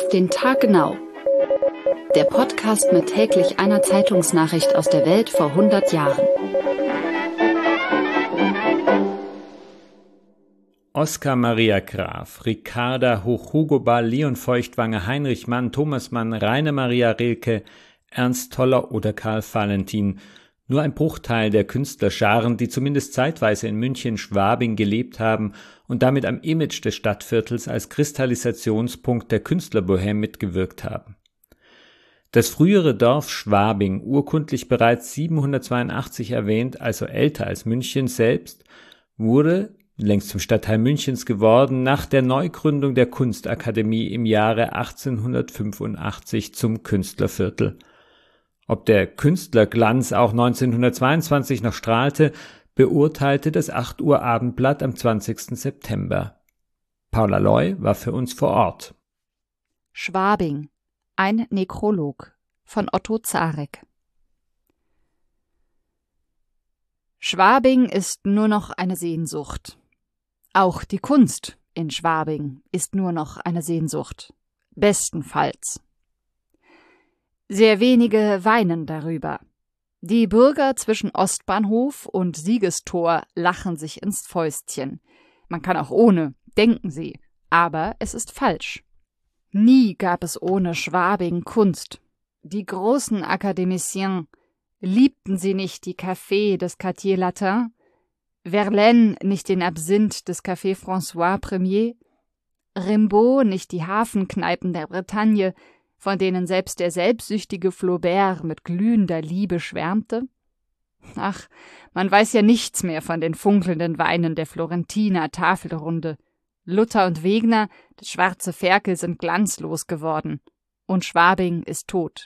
den Tag genau. Der Podcast mit täglich einer Zeitungsnachricht aus der Welt vor 100 Jahren. Oskar Maria Graf, Ricarda Hoch-Hugo Ball, Leon Feuchtwanger, Heinrich Mann, Thomas Mann, Rainer Maria Rilke, Ernst Toller oder Karl Valentin. Nur ein Bruchteil der Künstlerscharen, die zumindest zeitweise in München-Schwabing gelebt haben und damit am Image des Stadtviertels als Kristallisationspunkt der Künstlerbohème mitgewirkt haben. Das frühere Dorf Schwabing, urkundlich bereits 782 erwähnt, also älter als München selbst, wurde, längst zum Stadtteil Münchens geworden, nach der Neugründung der Kunstakademie im Jahre 1885 zum Künstlerviertel. Ob der Künstlerglanz auch 1922 noch strahlte, beurteilte das 8 Uhr Abendblatt am 20. September. Paula Loy war für uns vor Ort. Schwabing, ein Nekrolog von Otto Zarek. Schwabing ist nur noch eine Sehnsucht. Auch die Kunst in Schwabing ist nur noch eine Sehnsucht. Bestenfalls. Sehr wenige weinen darüber. Die Bürger zwischen Ostbahnhof und Siegestor lachen sich ins Fäustchen. Man kann auch ohne, denken sie, aber es ist falsch. Nie gab es ohne Schwabing Kunst. Die großen Akademiciens, liebten sie nicht die Cafés des Quartier Latin? Verlaine nicht den Absinth des Café François Premier? Rimbaud nicht die Hafenkneipen der Bretagne, von denen selbst der selbstsüchtige Flaubert mit glühender Liebe schwärmte? Ach, man weiß ja nichts mehr von den funkelnden Weinen der Florentiner Tafelrunde. Luther und Wegner, das schwarze Ferkel, sind glanzlos geworden. Und Schwabing ist tot.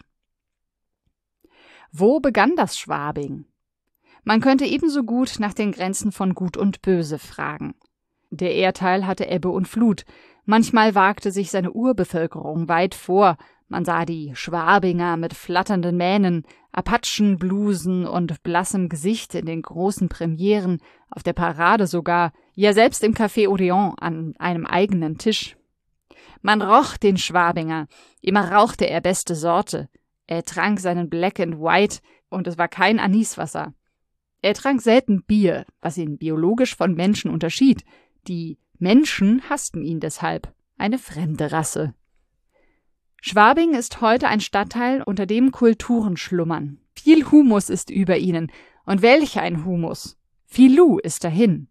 Wo begann das Schwabing? Man könnte ebenso gut nach den Grenzen von Gut und Böse fragen. Der Erdteil hatte Ebbe und Flut. Manchmal wagte sich seine Urbevölkerung weit vor. Man sah die Schwabinger mit flatternden Mähnen, Apachenblusen und blassem Gesicht in den großen Premieren, auf der Parade sogar, ja selbst im Café Odeon an einem eigenen Tisch. Man roch den Schwabinger, immer rauchte er beste Sorte. Er trank seinen Black and White und es war kein Aniswasser. Er trank selten Bier, was ihn biologisch von Menschen unterschied. Die Menschen hassten ihn deshalb, eine fremde Rasse. Schwabing ist heute ein Stadtteil, unter dem Kulturen schlummern. Viel Humus ist über ihnen. Und welch ein Humus! Filou ist dahin.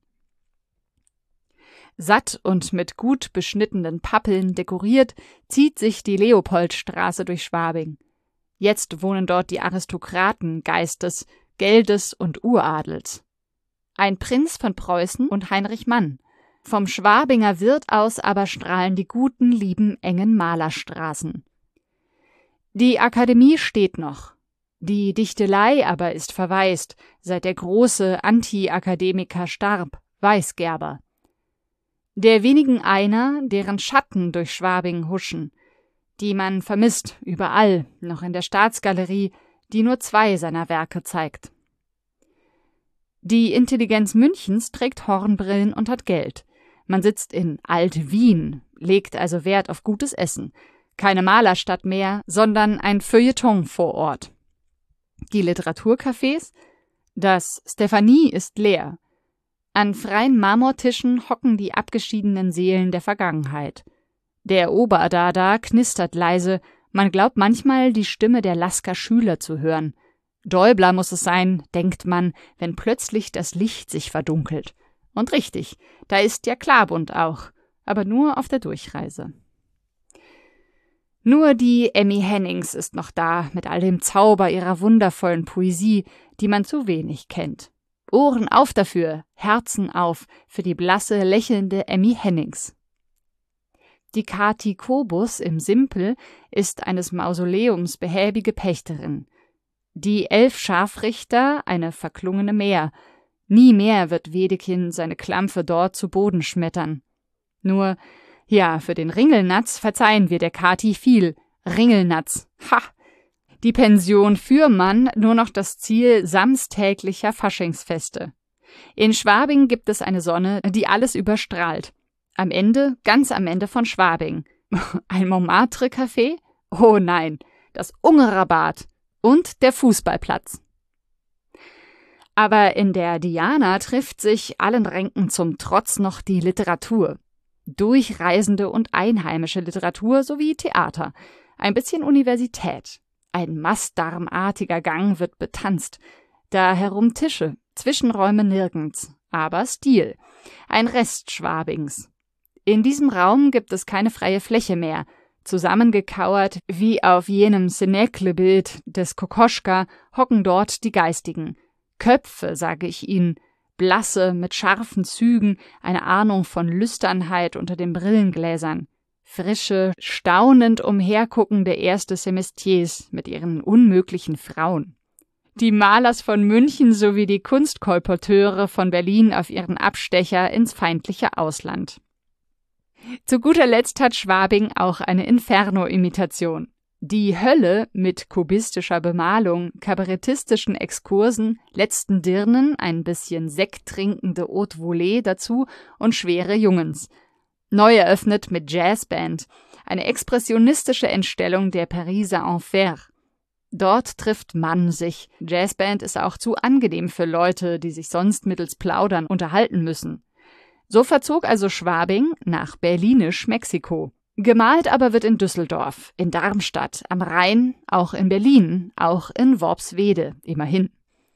Satt und mit gut beschnittenen Pappeln dekoriert, zieht sich die Leopoldstraße durch Schwabing. Jetzt wohnen dort die Aristokraten Geistes, Geldes und Uradels. Ein Prinz von Preußen und Heinrich Mann. Vom Schwabinger Wirt aus aber strahlen die guten, lieben, engen Malerstraßen. Die Akademie steht noch. Die Dichtelei aber ist verwaist, seit der große Anti-Akademiker starb, Weisgerber. Der wenigen einer, deren Schatten durch Schwabing huschen, die man vermisst überall, noch in der Staatsgalerie, die nur 2 seiner Werke zeigt. Die Intelligenz Münchens trägt Hornbrillen und hat Geld. Man sitzt in Alt-Wien, legt also Wert auf gutes Essen. Keine Malerstadt mehr, sondern ein Feuilleton vor Ort. Die Literaturcafés? Das Stephanie ist leer. An freien Marmortischen hocken die abgeschiedenen Seelen der Vergangenheit. Der Oberdada knistert leise, man glaubt manchmal, die Stimme der Lasker Schüler zu hören. Däubler muss es sein, denkt man, wenn plötzlich das Licht sich verdunkelt. Und richtig, da ist ja Klabund auch, aber nur auf der Durchreise. Nur die Emmy Hennings ist noch da, mit all dem Zauber ihrer wundervollen Poesie, die man zu wenig kennt. Ohren auf dafür, Herzen auf, für die blasse, lächelnde Emmy Hennings. Die Kati Kobus im Simpel ist eines Mausoleums behäbige Pächterin. Die 11 Scharfrichter eine verklungene Mär. Nie mehr wird Wedekind seine Klampfe dort zu Boden schmettern. Nur, ja, für den Ringelnatz verzeihen wir der Kati viel. Ringelnatz, ha! Die Pension Fürmann nur noch das Ziel samstäglicher Faschingsfeste. In Schwabing gibt es eine Sonne, die alles überstrahlt. Am Ende, ganz am Ende von Schwabing. Ein Montmartre-Café? Oh nein, das Ungerer-Bad und der Fußballplatz. Aber in der Diana trifft sich allen Ränken zum Trotz noch die Literatur. Durchreisende und einheimische Literatur sowie Theater. Ein bisschen Universität. Ein mastdarmartiger Gang wird betanzt. Da herum Tische, Zwischenräume nirgends, aber Stil. Ein Rest Schwabings. In diesem Raum gibt es keine freie Fläche mehr. Zusammengekauert wie auf jenem Sénécle-Bild des Kokoschka hocken dort die Geistigen. Köpfe, sage ich Ihnen, blasse, mit scharfen Zügen, eine Ahnung von Lüsternheit unter den Brillengläsern. Frische, staunend umherguckende erste Semestiers mit ihren unmöglichen Frauen. Die Malers von München sowie die Kunstkolporteure von Berlin auf ihren Abstecher ins feindliche Ausland. Zu guter Letzt hat Schwabing auch eine Inferno-Imitation. Die Hölle mit kubistischer Bemalung, kabarettistischen Exkursen, letzten Dirnen, ein bisschen Sekt trinkende Haute Volée dazu und schwere Jungens. Neu eröffnet mit Jazzband, eine expressionistische Entstellung der Pariser Enfer. Dort trifft man sich. Jazzband ist auch zu angenehm für Leute, die sich sonst mittels Plaudern unterhalten müssen. So verzog also Schwabing nach Berlinisch-Mexiko. Gemalt aber wird in Düsseldorf, in Darmstadt, am Rhein, auch in Berlin, auch in Worpswede, immerhin.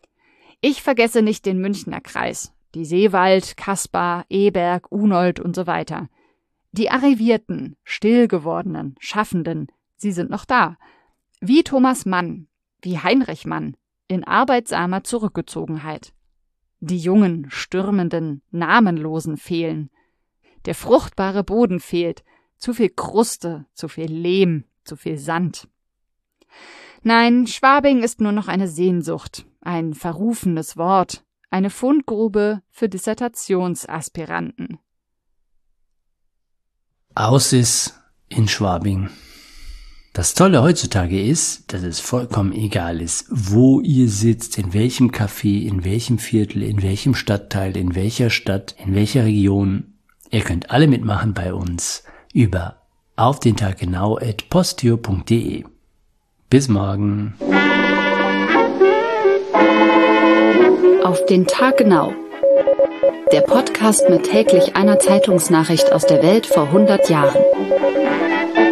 Ich vergesse nicht den Münchner Kreis, die Seewald, Kaspar, Eberg, Unold und so weiter. Die Arrivierten, Stillgewordenen, Schaffenden, sie sind noch da. Wie Thomas Mann, wie Heinrich Mann, in arbeitsamer Zurückgezogenheit. Die jungen, stürmenden, namenlosen fehlen. Der fruchtbare Boden fehlt, zu viel Kruste, zu viel Lehm, zu viel Sand. Nein, Schwabing ist nur noch eine Sehnsucht, ein verrufenes Wort, eine Fundgrube für Dissertationsaspiranten. Aus ist in Schwabing. Das Tolle heutzutage ist, dass es vollkommen egal ist, wo ihr sitzt, in welchem Café, in welchem Viertel, in welchem Stadtteil, in welcher Stadt, in welcher Region. Ihr könnt alle mitmachen bei uns über aufdentaggenau@posteo.de. Bis morgen. Auf den Tag genau. Der Podcast mit täglich einer Zeitungsnachricht aus der Welt vor 100 Jahren.